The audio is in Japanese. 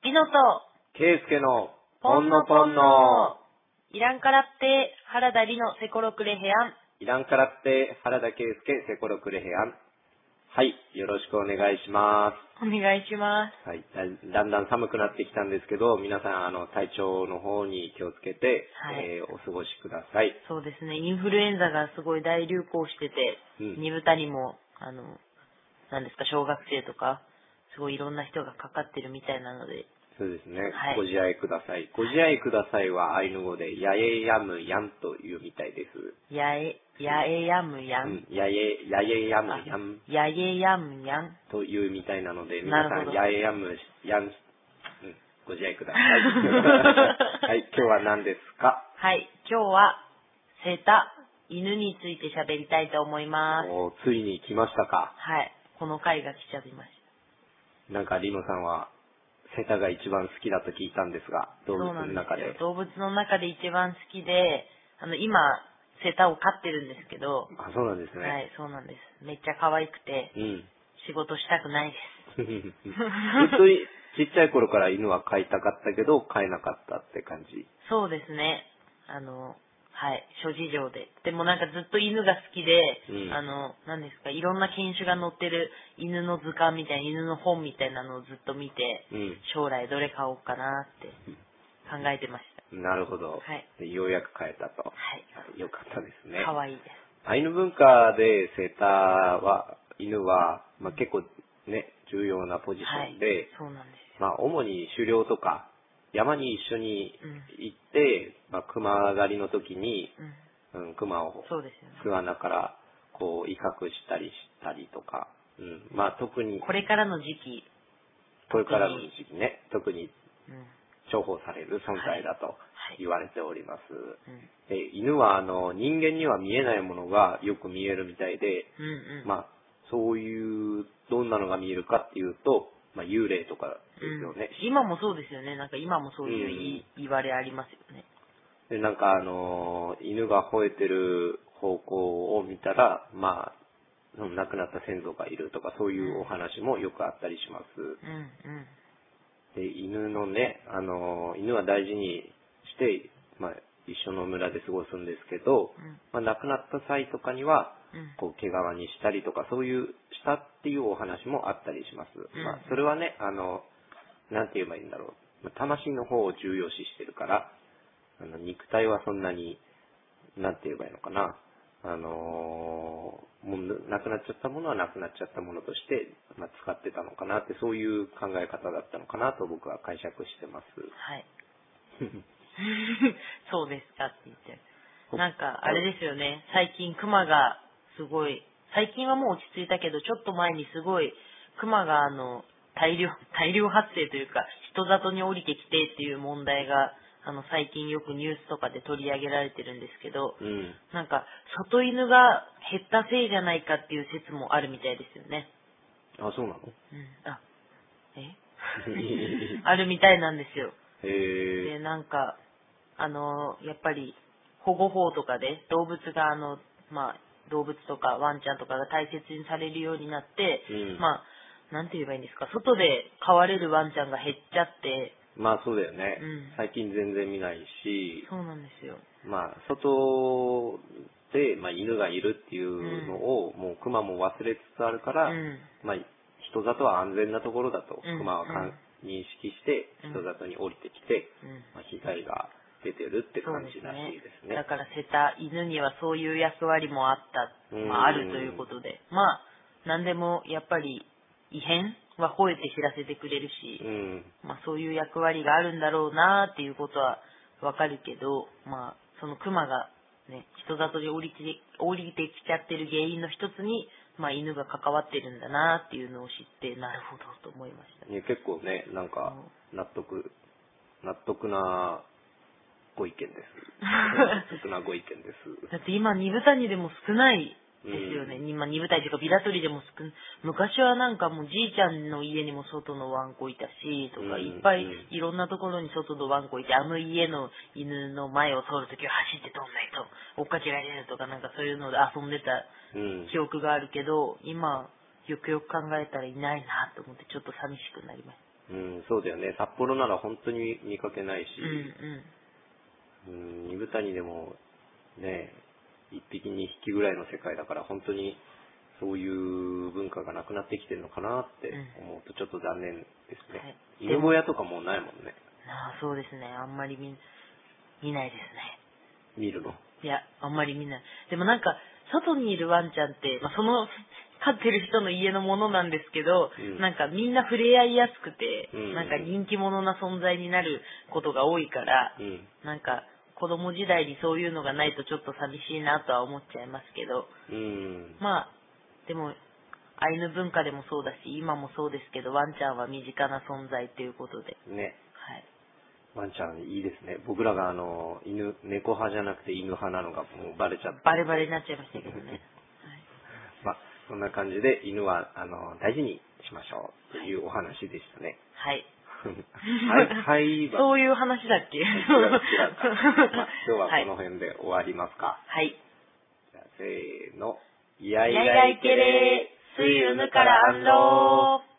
リノとケイスケのポンノポンノイランカラって原田リノセコロクレヘアンイランカラって原田ケイスケセコロクレヘアン。はい、よろしくお願いします。 お願いします。 はい、だんだん寒くなってきたんですけど、皆さん体調の方に気をつけて、 はい、 お過ごしください。 そうですね、インフルエンザがすごい大流行してて、二豚にも何ですか、小学生とかすごいいろんな人がかかってるみたいなので。 そうですね、 はい、 ご自愛ください。ご自愛くださいはアイヌ語でやえやむやんというみたいです。 やえやむやん、 やえやむやん。 やえやむやんというみたいなので、皆さんやえやむやん、ご自愛ください。はい、今日は何ですか？ はい、今日はセタ、犬について喋りたいと思います。 ついに来ましたか？ はい、この回が来ちゃいました。 なんかリノさんはセタが一番好きだと聞いたんですが、動物の中で。 動物の中で一番好きで、今セタを飼ってるんですけど。 あ、そうなんですね。 はい、そうなんです。めっちゃ可愛くて、仕事したくないです。 ずっとちっちゃい頃から犬は飼いたかったけど飼えなかったって感じ。 そうですね。はい、諸事情で。でもなんかずっと犬が好きで、何ですか、いろんな犬種が載ってる犬の図鑑みたいな、犬の本みたいなのをずっと見て、将来どれ飼おうかなって考えてました。 なるほど。 はい、 でようやく飼えたと。 はい。 よかったですね。 可愛いです。 アイヌ文化でセタは、犬は、結構ね、重要なポジションで、 はい、そうなんですよ。 主に狩猟とか、山に一緒に行って、熊狩りの時に、熊を巣穴からこう威嚇したりとか、特にこれからの時期ね、特に重宝される存在だと言われております。で、犬は人間には見えないものがよく見えるみたいで、そういうどんなのが見えるかっていうと、幽霊とかですよね。 今もそうですよね。なんか今もそういう言われありますよね。 で、なんか犬が吠えてる方向を見たら、亡くなった先祖がいるとか、そういうお話もよくあったりします。で、犬のね、犬は大事にして、一緒の村で過ごすんですけど、亡くなった際とかには、こう毛皮にしたりとか、そういうしたっていうお話もあったりします。それはね、なんて言えばいいんだろう。魂の方を重要視してるから、肉体はそんなに、なんて言えばいいのかな。もうなくなっちゃったものはなくなっちゃったものとして、使ってたのかなって、そういう考え方だったのかなと僕は解釈してます。 はい。そうですかって言って。なんかあれですよね。最近クマがすごい、最近はもう落ち着いたけど、ちょっと前にすごいクマが大量発生というか、人里に降りてきてっていう問題が最近よくニュースとかで取り上げられてるんですけど、なんか外犬が減ったせいじゃないかっていう説もあるみたいですよね。 あ、そうなの？ あるみたいなんですよ。 で、 なんかやっぱり保護法とかで動物が動物とかワンちゃんとかが大切にされるようになって、なんて言えばいいんですか、外で飼われるワンちゃんが減っちゃって。 そうだよね。最近全然見ないし。 そうなんですよ。 外で、犬がいるっていうのを、もう熊も忘れつつあるから、人里は安全なところだと、熊は認識して、人里に降りてきて、被害が出てるって感じらしいですね。 だからセタ、犬にはそういう役割もあるということで、何でもやっぱり異変は吠えて知らせてくれるし、そういう役割があるんだろうなっていうことはわかるけど、そのクマがね、人里に降りてきちゃってる原因の一つに、犬が関わってるんだなっていうのを知って、なるほどと思いましたね。 結構ね、なんか納得なご意見です。納得なご意見です。 だって今二豚にでも少ないですよね。今二豚というかビラ取りでも昔はなんかもうじいちゃんの家にも外のワンコいたしとか、いっぱいいろんなところに外のワンコいて、家の犬の前を通るときは走って通んないと追っかけられるとか、なんかそういうので遊んでた記憶があるけど、今よくよく考えたらいないなと思ってちょっと寂しくなりましうん、そうだよね。札幌なら本当に見かけないし、煮豚にでもね、1匹2匹ぐらいの世界だから本当にそういう文化がなくなってきてるのかなって思うとちょっと残念ですね。はい、犬小屋とかもうないもんね。 ああ、そうですね。あんまり見ないですね。 見るの？ いや、あんまり見ない。でもなんか、外にいるワンちゃんって、その飼ってる人の家のものなんですけど、なんかみんな触れ合いやすくて、なんか人気者な存在になることが多いから、なんか子供時代にそういうのがないとちょっと寂しいなとは思っちゃいますけど、まあ、でも、アイヌ文化でもそうだし、今もそうですけど、ワンちゃんは身近な存在ということで。 ね。 はい。 ワンちゃんいいですね。僕らが猫派じゃなくて犬派なのがもうバレちゃった。 バレバレになっちゃいましたけどね。はい、 まあ、そんな感じで犬は大事にしましょうというお話でしたね。 はい。 はい。 そういう話だっけ？違う。まあ、今日はこの辺で終わりますか。 はい。 じゃあせーの。イヤイライケレー、スイウヌからアンロー。